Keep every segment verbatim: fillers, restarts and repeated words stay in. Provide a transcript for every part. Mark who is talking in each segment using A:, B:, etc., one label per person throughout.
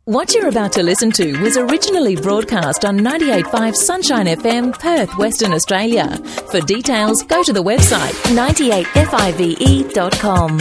A: What you're about to listen to was originally broadcast on ninety-eight point five Sunshine F M, Perth, Western Australia. For details, go to the website ninety-eight five dot com.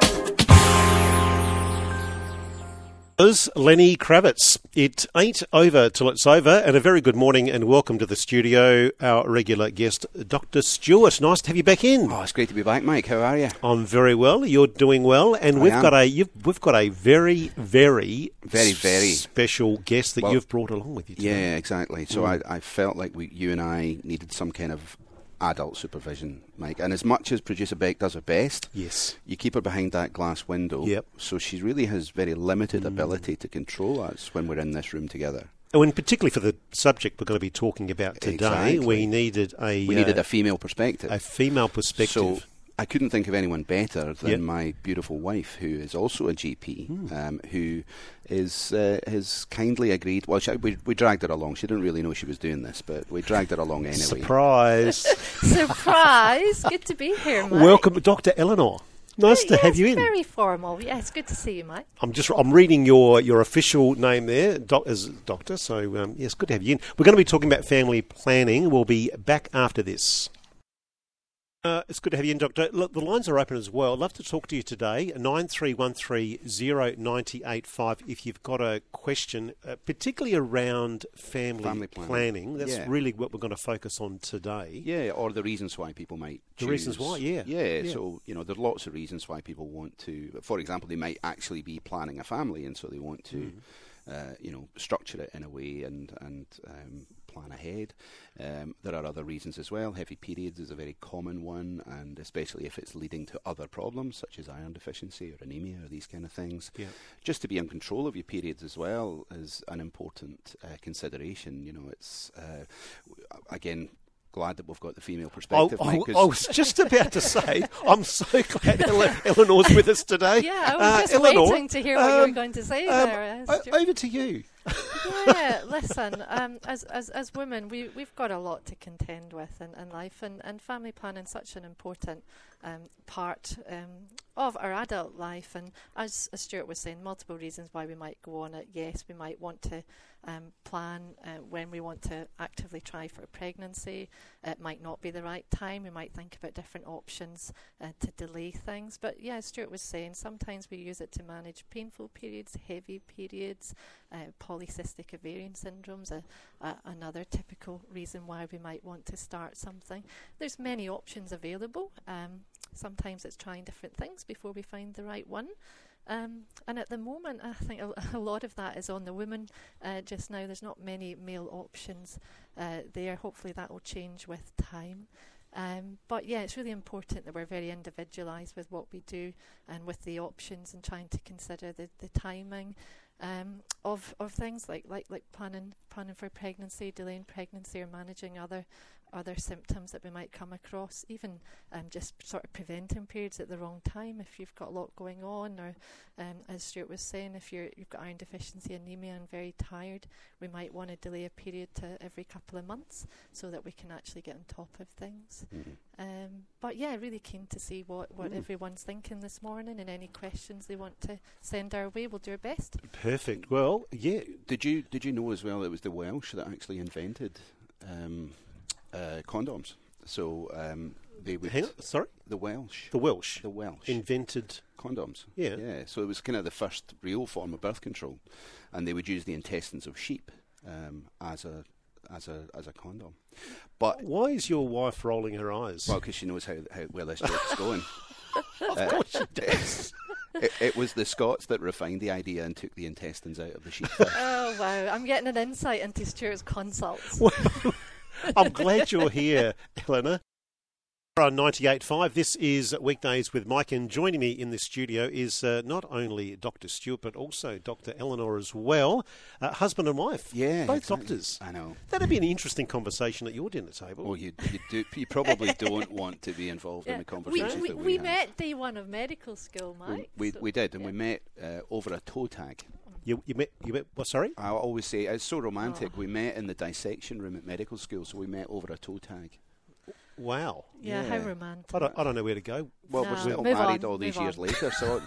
B: Lenny Kravitz. It ain't over till it's over, and a very good morning and welcome to the studio, our regular guest, Doctor Stewart. Nice to have you back in.
C: Oh, it's great to be back, Mike. How are you?
B: I'm very well. You're doing well, and
C: I
B: we've
C: am.
B: got a you've, we've got a very, very,
C: Very, very
B: special guest that
C: well,
B: you've brought along with you today.
C: Yeah, exactly. So
B: Mm.
C: I, I felt like we, you and I needed some kind of adult supervision, Mike. And as much as producer Beck does her best,
B: Yes.
C: you keep her behind that glass window.
B: Yep.
C: So she really has very limited
B: Mm.
C: ability to control us when we're in this room together.
B: Oh, and particularly for the subject we're going to be talking about today,
C: Exactly.
B: we needed a
C: We needed
B: uh,
C: a female perspective.
B: a female perspective.
C: So I couldn't think of anyone better than
B: Yep.
C: my beautiful wife, who is also a G P,
B: Mm.
C: um, who is uh, has kindly agreed. Well, she, we, we dragged her along. She didn't really know she was doing this, but we dragged her along anyway.
B: Surprise!
D: Surprise! Good to be here, Mike.
B: Welcome, Doctor Eleanor. Nice to
D: Yes,
B: have you in.
D: Very formal. Yeah, it's good to see you, Mike.
B: I'm just I'm reading your, your official name there, doc, as doctor. So um, yes, good to have you in. We're going to be talking about family planning. We'll be back after this. Uh, it's good to have you in, Doctor. Look, the lines are open as well. I'd love to talk to you today. Nine three one three zero nine eight five. If you've got a question, uh, particularly around family,
C: Family planning.
B: planning. That's
C: Yeah.
B: really what we're going to focus on today.
C: Yeah, or the reasons why people might
B: The
C: choose.
B: reasons why, yeah.
C: yeah.
B: Yeah.
C: So, you know, there are lots of reasons why people want to. For example, they might actually be planning a family, and so they want to,
B: Mm.
C: uh, you know, structure it in a way and, and um, plan ahead. Um, there are other reasons as well. Heavy periods is a very common one, and especially if it's leading to other problems, such as iron deficiency or anemia or these kind of things.
B: Yeah.
C: Just to be in control of your periods as well is an important uh, consideration. You know, it's, uh, w- again, glad that we've got the female
B: I,
C: perspective.
B: I,
C: Mike, 'cause-
B: I was just about to say, I'm so glad Ele- Eleanor's with us today.
D: Yeah, I was
B: Uh,
D: just
B: Eleanor,
D: waiting to hear what you were
B: um,
D: going to say
B: um,
D: there. uh,
B: o-
D: Stuart.
B: over to you.
D: Yeah, listen, um, as, as as women, we, we've got a lot to contend with in, in life, and, and family planning is such an important um, part um, of our adult life. And as, as Stuart was saying, multiple reasons why we might go on it. Yes, we might want to um, plan uh, when we want to actively try for a pregnancy. It might not be the right time. We might think about different options uh, to delay things. But yeah, as Stuart was saying, sometimes we use it to manage painful periods, heavy periods, uh, polycystic ovarian syndrome's a, a, another typical reason why we might want to start something. There's many options available. Um, sometimes it's trying different things before we find the right one. Um, and at the moment, I think a, a lot of that is on the women uh, just now. There's not many male options uh, there. Hopefully that will change with time. Um, but yeah, it's really important that we're very individualised with what we do and with the options, and trying to consider the, the timing um, of of things like, like like planning planning for pregnancy, delaying pregnancy, or managing other other symptoms that we might come across, even um, just sort of preventing periods at the wrong time if you've got a lot going on, or um, as Stuart was saying, if you're, you've got iron deficiency, anemia, and very tired, we might want to delay a period to every couple of months so that we can actually get on top of things.
C: Mhm.
D: Um, but yeah, really keen to see what, what
C: Mm.
D: everyone's thinking this morning, and any questions they want to send our way, we'll do our best.
B: Perfect. Well, yeah.
C: Did you did you know as well it was the Welsh that actually invented um, uh, condoms? So um, they would
B: Hang on, sorry?
C: the Welsh
B: The Welsh
C: the Welsh
B: invented...
C: condoms.
B: Yeah.
C: yeah. So it was kind of the first real form of birth control, and they would use the intestines of sheep um, as a as a as a condom. But
B: Why is your wife rolling her eyes?
C: well, because she knows how, how where this joke's going.
B: of
C: uh,
B: course she does.
C: It, it was the Scots that refined the idea and took the intestines out of the sheep first.
D: Oh wow, I'm getting an insight into Stuart's consults.
B: Well, I'm glad you're here, Eleanor. On ninety-eight point five, this is Weekdays with Mike, and joining me in the studio is uh, not only Doctor Stewart, but also Doctor Eleanor as well, uh, husband and wife,
C: Yeah,
B: both
C: exactly.
B: doctors.
C: I know.
B: That'd be an interesting conversation at your dinner table.
C: Well, you you do you probably don't want to be involved in
D: Yeah.
C: the
D: We,
C: conversations
D: we,
C: that we,
D: we
C: have.
D: met day one of medical school, Mike.
C: We we,
D: so-
C: we did, and
D: yeah.
C: we met uh, over a toe tag.
B: You, you met, you met, what, sorry?
C: I always say it's so romantic.
D: Oh.
C: We met in the dissection room at medical school, so we met over a toe tag.
B: Wow.
D: Yeah,
C: Yeah.
D: how romantic.
B: I don't, I don't know where to go.
C: Well,
D: No,
C: we're still
D: move
C: married
D: on,
C: all these
D: move
C: years
D: on.
C: later, so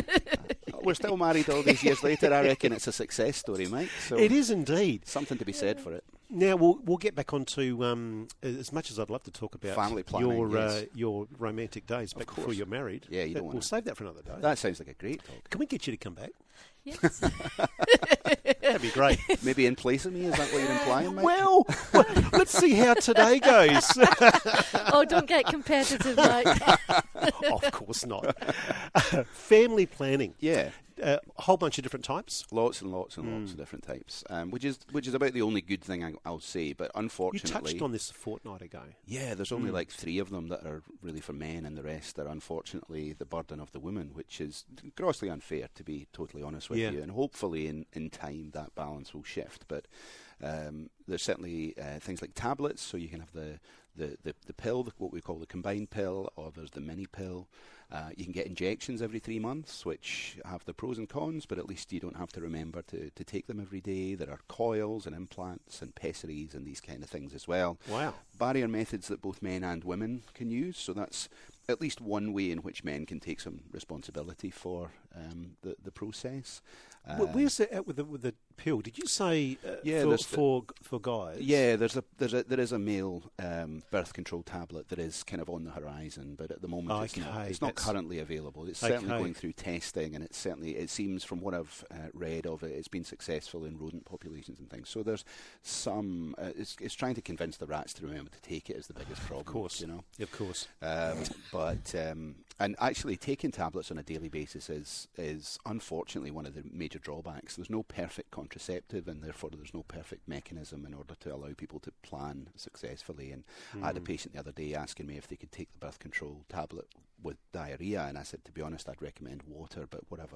C: we're still married all these years later. I reckon it's a success story, Mike. So
B: It is indeed.
C: something to be said for it.
B: Now we'll we'll get back onto um, as much as I'd love to talk about
C: Family planning,
B: your
C: yes.
B: uh, your romantic days back before
C: course.
B: you're married.
C: Yeah, you
B: That-
C: don't
B: We'll
C: wanna-
B: save that for another day.
C: That sounds like a great talk.
B: Can we get you to come back?
D: Yes.
B: That'd be great.
C: Maybe in place of me, is that what you're implying, Mike?
B: Well, let's see how today goes.
D: Oh, don't get competitive, Mike.
B: Of course not. Family planning.
C: Yeah.
B: Uh, a whole bunch of different types.
C: Lots and lots and lots of different types, um, which is which is about the only good thing I, I'll say. But
B: You
C: unfortunately,
B: touched on this a fortnight ago.
C: yeah, there's only like three of them that are really for men, and the rest are unfortunately the burden of the woman, which is grossly unfair, to be totally honest with
B: Yeah.
C: you. And hopefully, in, in time, that balance will shift. But um, there's certainly uh, things like tablets, so you can have the the, the, the pill, what we call the combined pill, or there's the mini pill. Uh, you can get injections every three months, which have the pros and cons, but at least you don't have to remember to, to take them every day. There are coils and implants and pessaries and these kind of things as well.
B: Wow.
C: Barrier methods that both men and women can use, so that's at least one way in which men can take some responsibility for um, the, the process.
B: Wh-
C: Um,
B: Where's it at with the with the pill? Did you say uh,
C: Yeah,
B: for,
C: there's the-
B: for for guys?
C: Yeah, there's a there's a there is a male um, birth control tablet that is kind of on the horizon, but at the moment it's not
B: Okay,
C: it's not
B: that's-
C: currently available. It's certainly
B: Okay.
C: going through testing, and it's certainly it seems from what I've uh, read of it, it's been successful in rodent populations and things. So there's some uh, it's it's trying to convince the rats to remember to take it is the biggest problem.
B: Of course.
C: you know.
B: Of course.
C: Um, but um, and actually taking tablets on a daily basis is is unfortunately one of the major drawbacks. There's no perfect contraceptive, and therefore there's no perfect mechanism in order to allow people to plan successfully. And I had a patient the other day asking me if they could take the birth control tablet with diarrhea, and I said, to be honest, I'd recommend water, but whatever.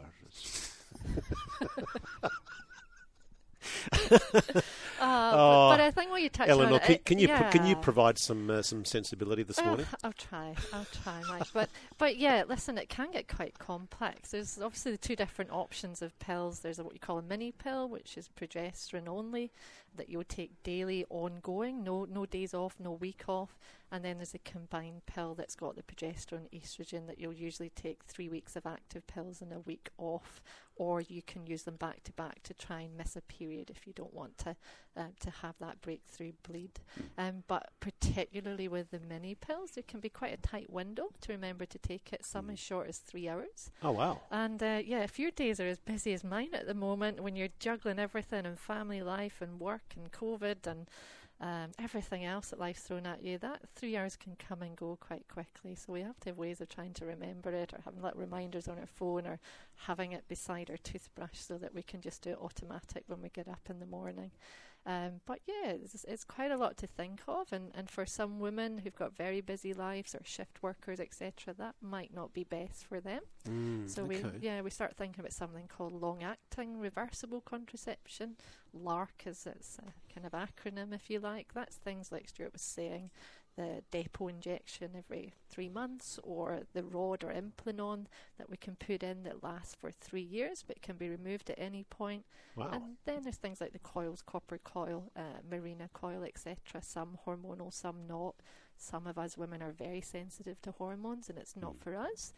D: Uh,
B: Oh,
D: but, but I think what you touched
B: Eleanor,
D: on,
B: can,
D: it-
B: can you
D: yeah.
B: can you provide some uh, some sensibility this
D: Oh,
B: morning?
D: I'll try. I'll try, Mike. But but yeah, listen, it can get quite complex. There's obviously the two different options of pills. There's a, what you call a mini pill, which is progesterone only, that you'll take daily, ongoing, no no days off, no week off. And then there's a combined pill that's got the progesterone, estrogen, that you'll usually take three weeks of active pills and a week off, or you can use them back to back to try and miss a period if you don't want to uh, to have that breakthrough bleed. Um, but particularly with the mini pills, there can be quite a tight window to remember to take it. Some as short as three hours.
B: Oh wow.
D: And uh, yeah, if your days are as busy as mine at the moment, when you're juggling everything and family life and work and COVID and um, everything else that life's thrown at you, that three hours can come and go quite quickly. So we have to have ways of trying to remember it, or having little reminders on our phone, or having it beside our toothbrush so that we can just do it automatic when we get up in the morning. Um, but yeah, it's, it's quite a lot to think of, and, and for some women who've got very busy lives or shift workers, et cetera, that might not be best for them.
B: Mm,
D: So
B: okay.
D: we yeah we start thinking about something called long-acting reversible contraception. LARC is its uh, kind of acronym, if you like. That's things like Stuart was saying, the depot injection every three months, or the rod or Implanon that we can put in that lasts for three years but can be removed at any point.
B: Wow.
D: And then there's things like the coils, copper coil, uh, Mirena coil, et cetera. Some hormonal, some not. Some of us women are very sensitive to hormones, and it's not for us.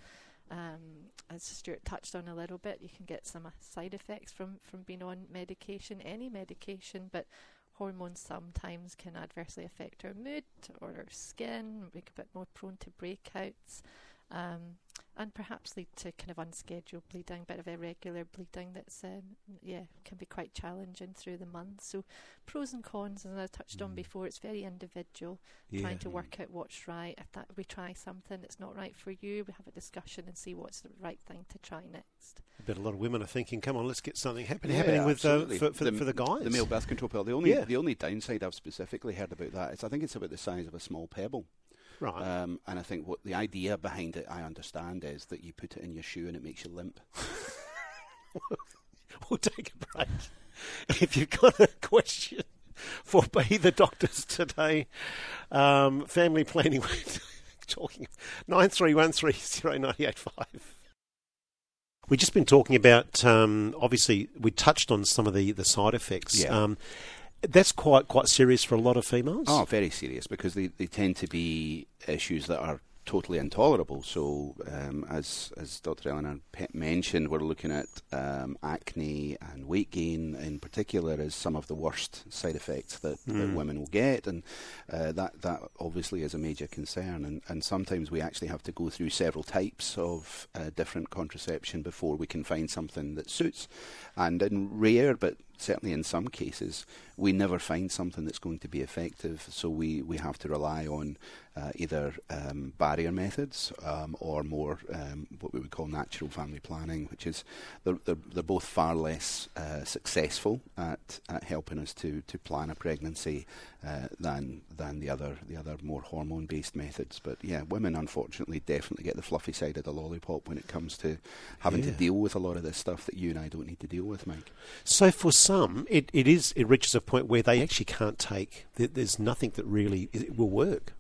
D: Um, as Stuart touched on a little bit, you can get some uh, side effects from, from being on medication, any medication, but hormones sometimes can adversely affect our mood or our skin, make a bit more prone to breakouts, um, and perhaps lead to kind of unscheduled bleeding, bit of irregular bleeding that's, um, yeah, can be quite challenging through the month. So pros and cons, as I touched on before, it's very individual,
B: Yeah.
D: trying to work out what's right. If that we try something that's not right for you, we have a discussion and see what's the right thing to try next.
B: I bet a lot of women are thinking, "Come on, let's get something happen-
C: Yeah,
B: happening with uh,
C: absolutely.
B: for, for, the, for the guys."
C: The male birth control pill. The only
B: Yeah.
C: the only downside I've specifically heard about that is I think it's about the size of a small pebble.
B: Right.
C: Um, and I think what the idea behind it, I understand, is that you put it in your shoe and it makes you limp.
B: We'll take a break. If you've got a question for Be the Doctors today, um, family planning, we're talking nine three one three zero nine eight five. We've just been talking about, um, obviously, we touched on some of the, the side effects.
C: Yeah.
B: Um, That's quite quite serious for a lot of females.
C: Oh, very serious, because they, they tend to be issues that are totally intolerable. So, um, as as Doctor Eleanor mentioned, we're looking at um, acne and weight gain in particular as some of the worst side effects that, mm. that women will get, and uh, that that obviously is a major concern. And, and sometimes we actually have to go through several types of uh, different contraception before we can find something that suits. And in rare, but certainly in some cases, we never find something that's going to be effective, so we, we have to rely on uh, either um, barrier methods um, or more um, what we would call natural family planning, which is they're, they're, they're both far less uh, successful at, at helping us to, to plan a pregnancy uh, than than the other the other more hormone-based methods. But yeah, women unfortunately definitely get the fluffy side of the lollipop when it comes to having yeah. to deal with a lot of this stuff that you and I don't need to deal with, Mike.
B: So for some, it, it is it reaches a point where they actually can't take. There's nothing that really it will work.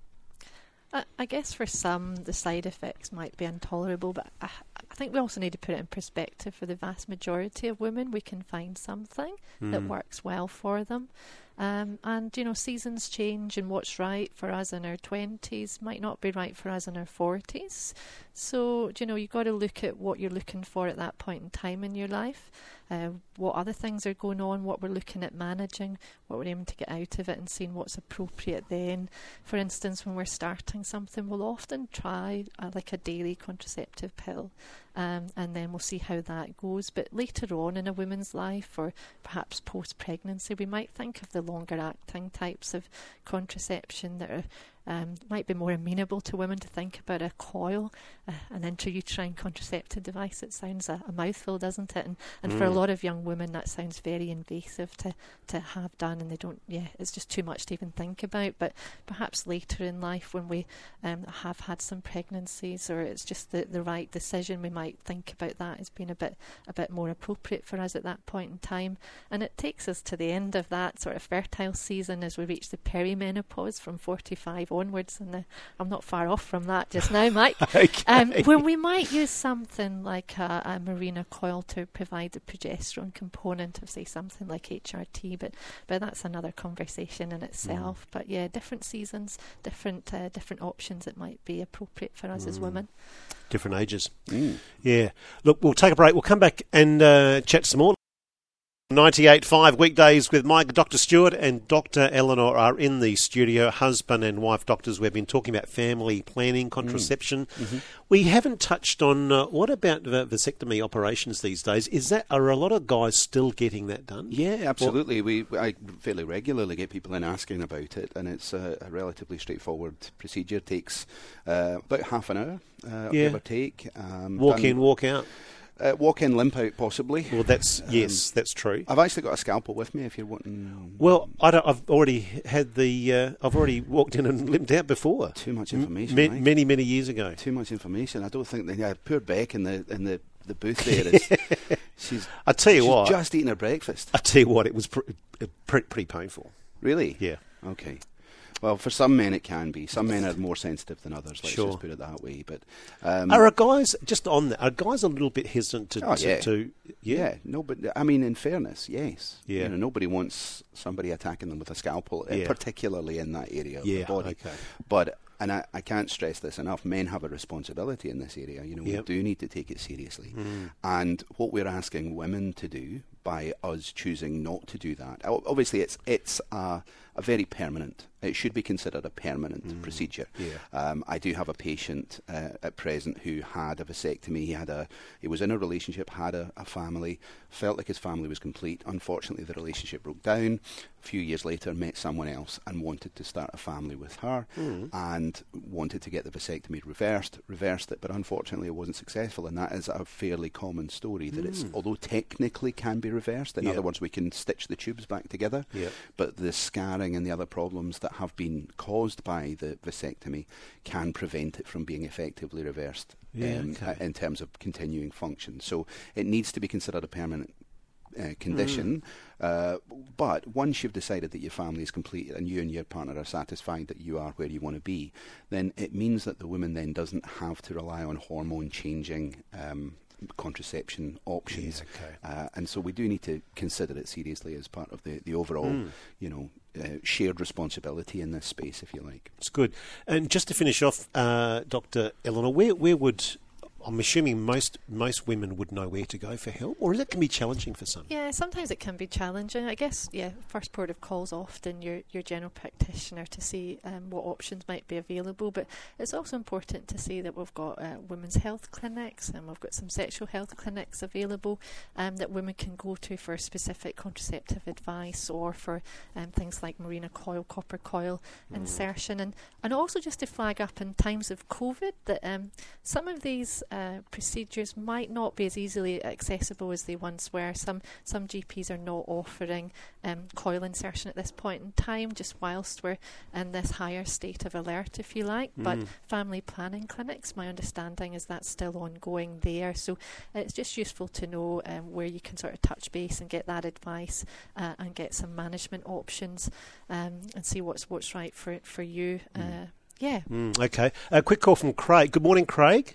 D: I, I guess for some, the side effects might be intolerable, but I, I think we also need to put it in perspective. For the vast majority of women, we can find something mm. that works well for them. Um, and, you know, seasons change, and what's right for us in our twenties might not be right for us in our forties. So, you know, you've got to look at what you're looking for at that point in time in your life, uh, what other things are going on, what we're looking at managing, what we're aiming to get out of it, and seeing what's appropriate then. For instance, when we're starting something, we'll often try uh, like a daily contraceptive pill. Um, and then we'll see how that goes. But later on in a woman's life, or perhaps post-pregnancy, we might think of the longer-acting types of contraception that are Um, might be more amenable to women to think about a coil, uh, an intrauterine contraceptive device. It sounds a, a mouthful, doesn't it? And, and mm. for a lot of young women, that sounds very invasive to, to have done, and they don't, yeah, it's just too much to even think about. But perhaps later in life, when we um, have had some pregnancies, or it's just the, the right decision, we might think about that as being a bit a bit more appropriate for us at that point in time. And it takes us to the end of that sort of fertile season as we reach the perimenopause from forty-five onwards, and uh, I'm not far off from that just now, Mike.
B: okay.
D: um, when we might use something like a, a Mirena coil to provide the progesterone component of, say, something like H R T, but but that's another conversation in itself. Mm. But yeah, different seasons, different uh, different options that might be appropriate for us mm. as women.
B: Different ages.
C: Mm.
B: Yeah. Look, we'll take a break. We'll come back and uh, chat some more. ninety-eight point five weekdays with Mike. Doctor Stewart and Doctor Eleanor are in the studio, husband and wife doctors. We've been talking about family planning, contraception. Mm. Mm-hmm. We haven't touched on uh, what about the vasectomy operations these days? Is that are a lot of guys still getting that done?
C: Yeah, absolutely. Or, we I fairly regularly get people in asking about it, and it's a, a relatively straightforward procedure. It takes uh, about half an hour, uh,
B: yeah.
C: give or take. Um,
B: walk
C: done,
B: in, walk out.
C: Uh, walk in, limp out, possibly.
B: Well, that's
C: um,
B: yes, that's true.
C: I've actually got a scalpel with me if you're wanting.
B: Well, I don't, I've already had the. Uh, I've already walked in and limped out before.
C: Too much information.
B: M- many, many years ago.
C: Too much information. I don't think that. Yeah, poor Beck in the in the, the booth there is. she's.
B: I tell you
C: she's
B: what.
C: Just eating her breakfast.
B: I tell you what. It was pr- pretty, pretty painful.
C: Really?
B: Yeah.
C: Okay. Well, for some men it can be. Some men are more sensitive than others. Let's
B: sure.
C: just put it that way. But um,
B: are guys just on that? Are guys a little bit hesitant to?
C: Oh,
B: to,
C: yeah.
B: to yeah.
C: yeah, no, but I mean, in fairness, yes.
B: Yeah.
C: You know, nobody wants somebody attacking them with a scalpel,
B: yeah.
C: particularly in that area of
B: yeah,
C: the body.
B: Okay.
C: But and I, I can't stress this enough. Men have a responsibility in this area. You know,
B: yep.
C: we do need to take it seriously.
B: Mm.
C: And what we're asking women to do by us choosing not to do that, obviously, it's it's a, a very permanent. It should be considered a permanent
B: mm.
C: procedure.
B: Yeah.
C: Um, I do have a patient uh, at present who had a vasectomy. He had a, he was in a relationship, had a, a family, felt like his family was complete. Unfortunately, the relationship broke down. A few years later, met someone else and wanted to start a family with her,
B: mm.
C: and wanted to get the vasectomy reversed. Reversed it, but unfortunately, it wasn't successful. And that is a fairly common story. That mm. it's, although technically can be reversed. In
B: yep.
C: other words, we can stitch the tubes back together.
B: Yep.
C: But the scarring and the other problems that have been caused by the vasectomy can prevent it from being effectively reversed
B: yeah,
C: um,
B: okay.
C: in terms of continuing function. So it needs to be considered a permanent uh, condition. Mm. Uh, but once you've decided that your family is complete and you and your partner are satisfied that you are where you want to be, then it means that the woman then doesn't have to rely on hormone changing um, contraception options.
B: Yes, okay.
C: uh, and so we do need to consider it seriously as part of the, the overall, mm. you know, uh, shared responsibility in this space, if you like.
B: It's good. And just to finish off, uh, Doctor Eleanor, where where would... I'm assuming most most women would know where to go for help, or is it can be challenging for some?
D: Yeah, sometimes it can be challenging. I guess, yeah, first port of call is often your, your general practitioner to see um, what options might be available, but it's also important to see that we've got uh, women's health clinics, and we've got some sexual health clinics available um, that women can go to for specific contraceptive advice, or for um, things like Mirena coil, copper coil mm. insertion, and, and also just to flag up in times of COVID that um, some of these Uh, procedures might not be as easily accessible as they once were. Some some G Ps are not offering um, coil insertion at this point in time, just whilst we're in this higher state of alert, if you like. Mm. But family planning clinics, my understanding is that's still ongoing there. So it's just useful to know um, where you can sort of touch base and get that advice uh, and get some management options um, and see what's what's right for for you. Mm. Uh, yeah.
B: Mm, okay. A quick call from Craig. Good morning, Craig.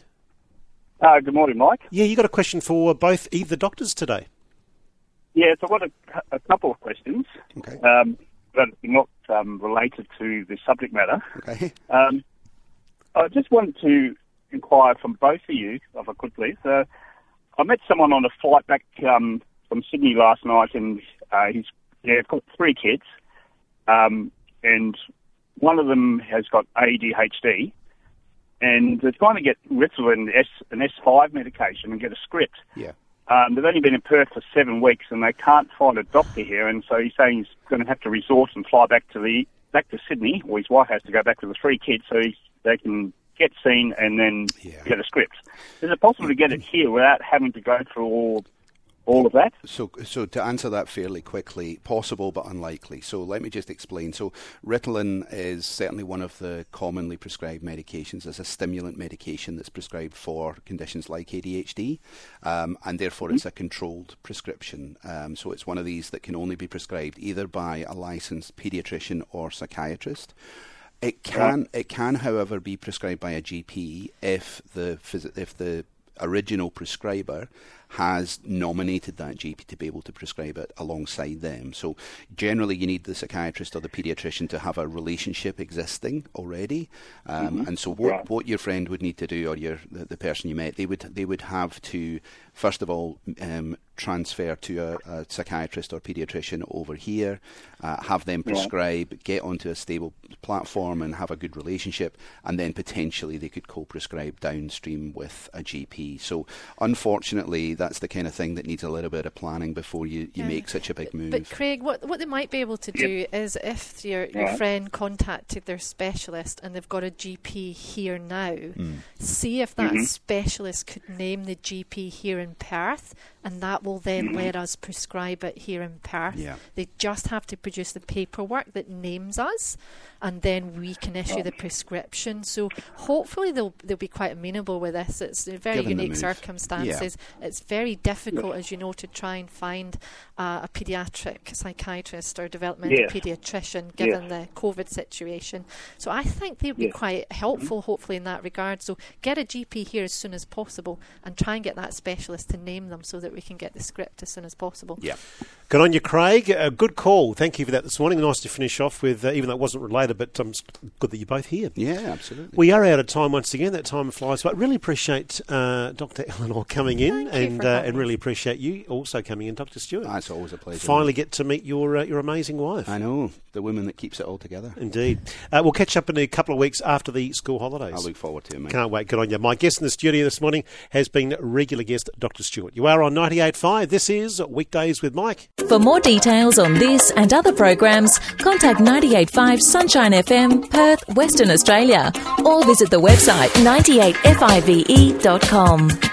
E: Uh, good morning, Mike.
B: Yeah, you got a question for both either doctors today?
E: Yeah, so I've got a, a couple of questions,
B: okay.
E: um, but not um, related to the subject matter.
B: Okay.
E: Um, I just wanted to inquire from both of you, if I could please. Uh, I met someone on a flight back um, from Sydney last night, and uh, he's yeah, got three kids, um, and one of them has got A D H D. And they're trying to get Ritalin, S, an S five medication, and get a script.
C: Yeah.
E: Um, they've only been in Perth for seven weeks, and they can't find a doctor here. And so he's saying he's going to have to resort and fly back to the back to Sydney, or his wife has to go back with the three kids, so he, they can get seen and then yeah. get a script. Is it possible to get it here without having to go through all? All of that?
C: So, so to answer that fairly quickly, possible but unlikely. So let me just explain. So Ritalin is certainly one of the commonly prescribed medications as a stimulant medication that's prescribed for conditions like A D H D, um, and therefore mm-hmm. it's a controlled prescription. Um, so it's one of these that can only be prescribed either by a licensed paediatrician or psychiatrist. It can, it can, however, be prescribed by a G P if the if the original prescriber has nominated that G P to be able to prescribe it alongside them. So generally you need the psychiatrist or the paediatrician to have a relationship existing already. Um, mm-hmm. And so what, yeah. what your friend would need to do, or your the, the person you met, they would they would have to, first of all, um, transfer to a, a psychiatrist or paediatrician over here, uh, have them prescribe, yeah. get onto a stable platform and have a good relationship, and then potentially they could co-prescribe downstream with a G P. So unfortunately, that's the kind of thing that needs a little bit of planning before you, you yeah. make such a big move.
D: But Craig, what what they might be able to do yep. is if your, your yeah. friend contacted their specialist and they've got a G P here now, mm. see if that mm-hmm. specialist could name the G P here in Perth, and that will then mm-hmm. let us prescribe it here in Perth.
C: Yeah.
D: They just have to produce the paperwork that names us, and then we can issue oh. the prescription. So hopefully they'll they'll be quite amenable with this. It's very
C: Given
D: unique circumstances. Yeah. It's very difficult, as you know, to try and find uh, a paediatric psychiatrist or developmental yes. paediatrician given yes. the COVID situation. So I think they'd be yes. quite helpful, mm-hmm. hopefully, in that regard. So get a G P here as soon as possible and try and get that specialist to name them so that we can get the script as soon as possible.
C: Yeah.
B: Good on you, Craig. A good call. Thank you for that this morning. Nice to finish off with, uh, even though it wasn't related, but um, it's good that you're both here.
C: Yeah, absolutely.
B: We are out of time once again. That time flies. But I really appreciate uh, Doctor Eleanor coming in,
D: Thank
B: and uh, and really appreciate you also coming in, Doctor Stewart.
C: Oh, it's always a pleasure.
B: Finally get to meet your uh, your amazing wife.
C: I know, the woman that keeps it all together.
B: Indeed. Uh, we'll catch up in a couple of weeks after the school holidays.
C: I look forward to it, mate.
B: Can't wait. Good on you. My guest in the studio this morning has been regular guest Doctor Stewart. You are on ninety-eight point five. This is Weekdays with Mike.
A: For more details on this and other programs, contact ninety-eight point five Sunshine F M, Perth, Western Australia, or visit the website ninety eight five e dot com.